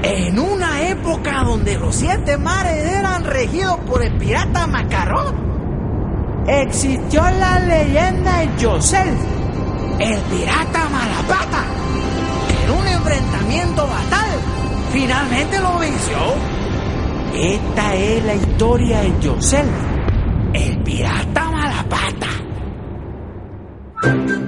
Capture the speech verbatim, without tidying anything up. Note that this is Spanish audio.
En una época donde los siete mares eran regidos por el pirata Macarrón, existió la leyenda de Yosel, el pirata Malapata, que en un enfrentamiento fatal finalmente lo venció. Esta es la historia de Yosel, el pirata Malapata.